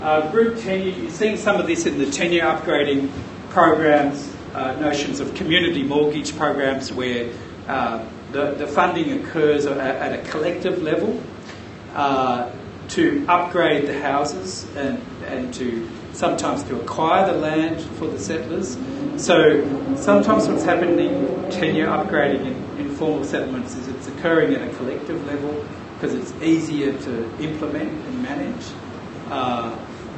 Group tenure, you're seeing some of this in the tenure upgrading programs, notions of community mortgage programs where the funding occurs at a collective level to upgrade the houses and to sometimes to acquire the land for the settlers. So sometimes what's happening tenure upgrading in informal settlements is it's occurring at a collective level because it's easier to implement and manage.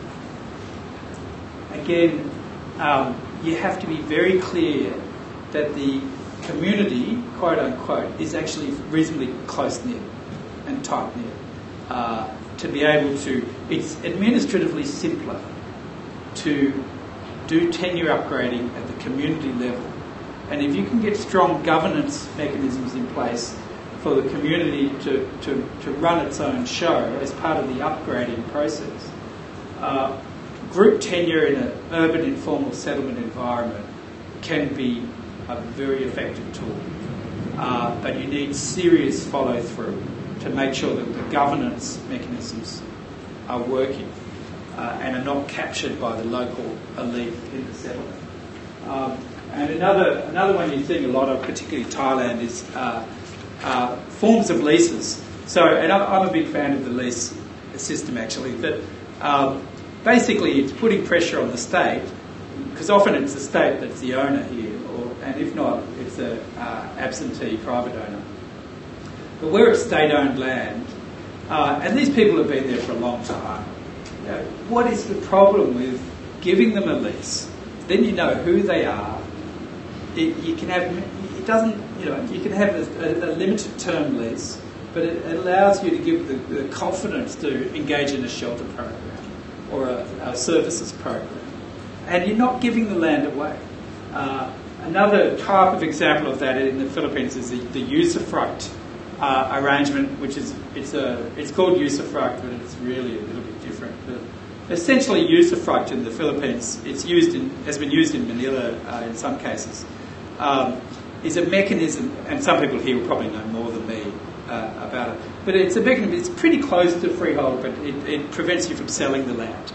Again, you have to be very clear that the community, quote unquote, is actually reasonably close-knit and tight-knit. To be able to, it's administratively simpler to do tenure upgrading at the community level. And if you can get strong governance mechanisms in place for the community to run its own show as part of the upgrading process, group tenure in an urban informal settlement environment can be a very effective tool. But you need serious follow-through to make sure that the governance mechanisms are working and are not captured by the local elite in the settlement. And another one you're seeing a lot of, particularly Thailand, is forms of leases. So, and I'm a big fan of the lease system actually, but basically it's putting pressure on the state, because often it's the state that's the owner here, and if not, it's an absentee private owner. But where it's state-owned land, and these people have been there for a long time, what is the problem with giving them a lease? Then you know who they are. You can have a limited term lease, but it allows you to give the confidence to engage in a shelter program or a services program, and you're not giving the land away. Another type of example of that in the Philippines is the usufruct arrangement, which is it's called usufruct, but it's really a little bit different. But essentially, usufruct in the Philippines, has been used in Manila in some cases, is a mechanism, and some people here will probably know more than me about it. But it's a mechanism. It's pretty close to freehold, but it prevents you from selling the land.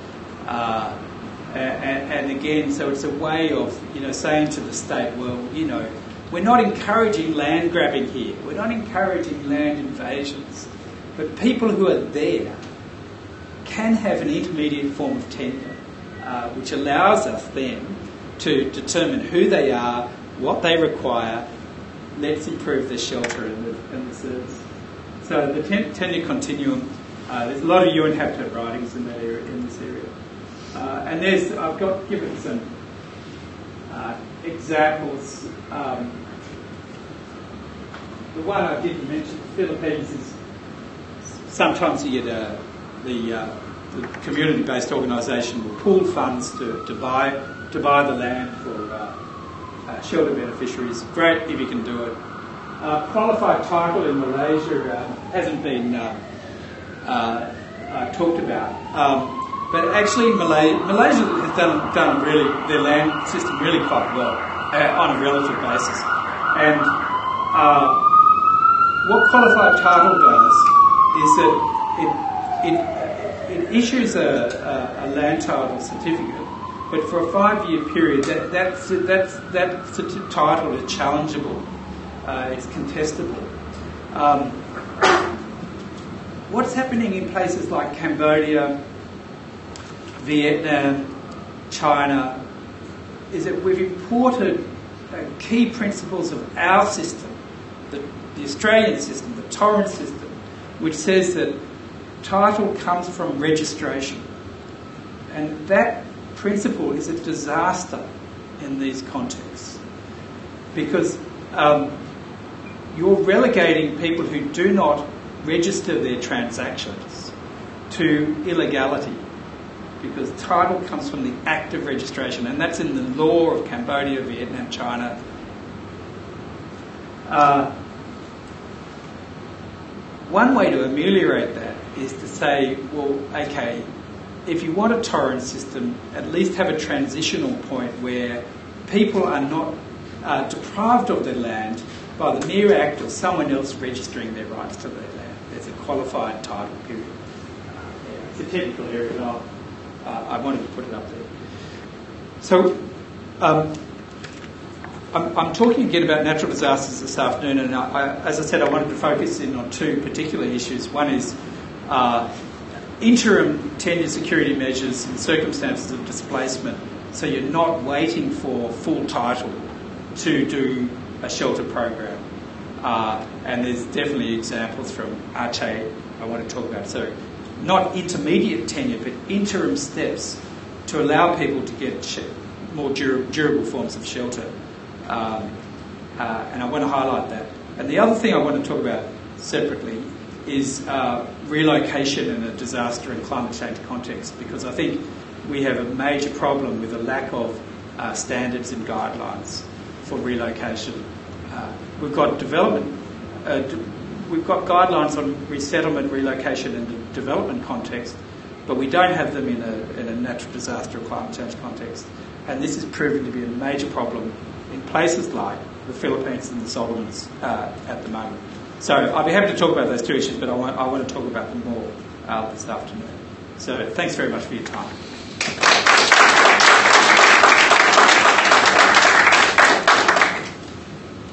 And again, so it's a way of saying to the state, well, we're not encouraging land grabbing here. We're not encouraging land invasions. But people who are there can have an intermediate form of tenure, which allows us then to determine who they are, what they require. Let's improve their shelter and the service. So the tenure continuum, there's a lot of UN Habitat writings in that area, in this area. And I've given some examples. The one I didn't mention, the Philippines, is sometimes you get the community-based organisation will pool funds to buy the land for shelter beneficiaries. Great if you can do it. Qualified title in Malaysia hasn't been talked about. But actually, Malaysia has done really their land system really quite well on a relative basis. And what qualified title does is that it issues a land title certificate, but for a 5-year period, that title is challengeable. It's contestable. What's happening in places like Cambodia, Vietnam, China, is that we've imported key principles of our system, the Australian system, the Torrens system, which says that title comes from registration. And that principle is a disaster in these contexts, because you're relegating people who do not register their transactions to illegality, because title comes from the act of registration, and that's in the law of Cambodia, Vietnam, China. One way to ameliorate that is to say, well, okay, if you want a torrent system, at least have a transitional point where people are not deprived of their land by the mere act of someone else registering their rights to their land. There's a qualified title period. It's a technical area, and wanted to put it up there. So I'm talking again about natural disasters this afternoon, and as I said, I wanted to focus in on two particular issues. One is interim tenure security measures in circumstances of displacement, so you're not waiting for full title to do a shelter program. And there's definitely examples from Aceh I want to talk about. So not intermediate tenure, but interim steps to allow people to get more durable forms of shelter. And I want to highlight that. And the other thing I want to talk about separately is relocation in a disaster and climate change context, because I think we have a major problem with a lack of standards and guidelines for relocation. We've got development, we've got guidelines on resettlement, relocation and the development context, but we don't have them in a natural disaster or climate change context. And this is proving to be a major problem in places like the Philippines and the Solomons at the moment. So I'll be happy to talk about those two issues, but I want to talk about them more this afternoon. So thanks very much for your time.